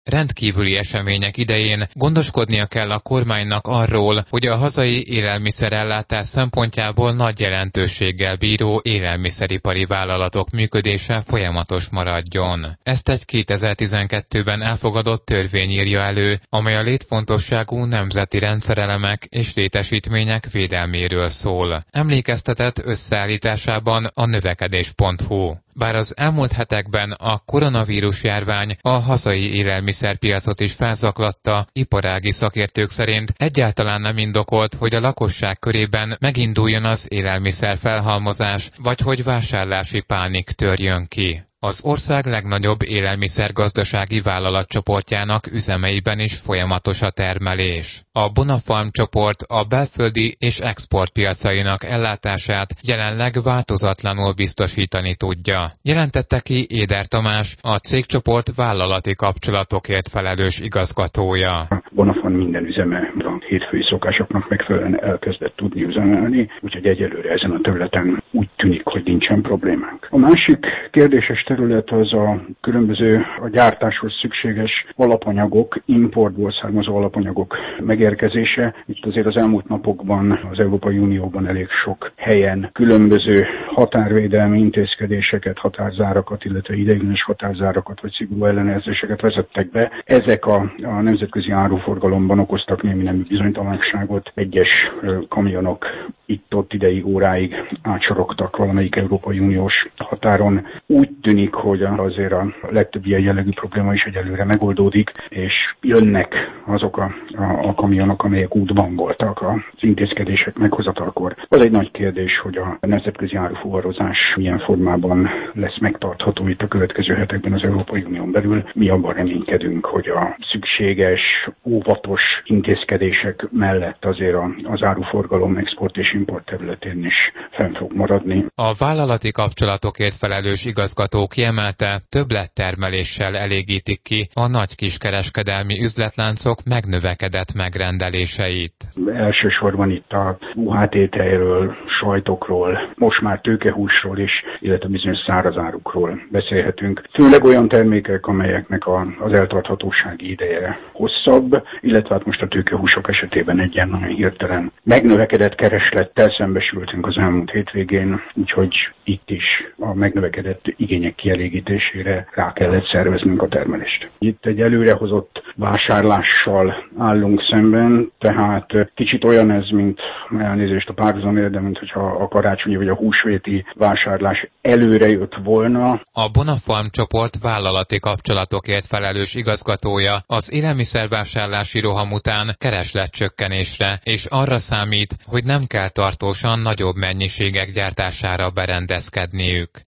Rendkívüli események idején gondoskodnia kell a kormánynak arról, hogy a hazai élelmiszerellátás szempontjából nagy jelentőséggel bíró élelmiszeripari vállalatok működése folyamatos maradjon. Ezt egy 2012-ben elfogadott törvény írja elő, amely a létfontosságú nemzeti rendszerelemek és létesítmények védelméről szól. Emlékeztetett összeállításában a növekedés.hu. Bár az elmúlt hetekben a koronavírus járvány a hazai élelmiszerpiacot is felzaklatta, iparági szakértők szerint egyáltalán nem indokolt, hogy a lakosság körében meginduljon az élelmiszer felhalmozás, vagy hogy vásárlási pánik törjön ki. Az ország legnagyobb élelmiszergazdasági vállalatcsoportjának üzemeiben is folyamatos a termelés. A Bonafarm csoport a belföldi és exportpiacainak ellátását jelenleg változatlanul biztosítani tudja. Jelentette ki Éder Tamás, a cégcsoport vállalati kapcsolatokért felelős igazgatója. Bonafarm minden üzeme a hétfői szokásoknak megfelelően elkezdett tudni üzemelni, úgyhogy egyelőre ezen a területen úgy tűnik, hogy nincsen problémánk. A másik kérdéses terület az a különböző a gyártáshoz szükséges alapanyagok, importból származó alapanyagok megérkezése. Itt azért az elmúlt napokban az Európai Unióban elég sok helyen különböző határvédelmi intézkedéseket, határzárakat, illetve ideiglenes határzárakat vagy szigorú ellenőrzéseket vezettek be. Ezek a nemzetközi áruforgalomban okoztak némi nemű bizonytalanságot. Egyes kamionok itt-ott ideig, óráig átsorogtak valamelyik Európai Uniós határon. Úgy tűnik, hogy azért a legtöbb ilyen jellegű probléma is egyelőre megoldódik, és jönnek azok a kamionok, amelyek útban voltak az intézkedések meghozatalkor. Az egy nagy kérdés, hogy a nemzetközi árufuvarozás milyen formában lesz megtartható itt a következő hetekben az Európai Unión belül. Mi abban reménykedünk, hogy a szükséges, óvatos intézkedések mellett azért az áruforgalom export és import területén is fenn fog maradni. A vállalati kapcsolatokért felelős igazgató kiemelte, többlettermeléssel elégítik ki a nagy kiskereskedelmi üzletláncok megnövekedett megrendeléseit. Elsősorban itt a UHT-tejről, sajtokról, most már tőkehúsról is, illetve bizonyos szárazárukról beszélhetünk. Főleg olyan termékek, amelyeknek az eltarthatósági ideje hosszabb, illetve hát most a tőkehúsok esetében egy ilyen hirtelen megnövekedett kereslettel szembesültünk az elmúlt hétvégén, úgyhogy itt is a megnövekedett igények kielégítésére rá kellett szerveznünk a termelést. Itt egy előrehozott vásárlással állunk szemben, tehát kicsit olyan ez, mint elnézést a párhuzamért, de mint hogyha a karácsonyi vagy a húsvéti vásárlás előre jött volna. A Bonafarm csoport vállalati kapcsolatokért felelős igazgatója az élelmiszervásárlási roham után keresletcsökkenésre, és arra számít, hogy nem kell tartósan nagyobb mennyiségek gyártására berendezkedniük.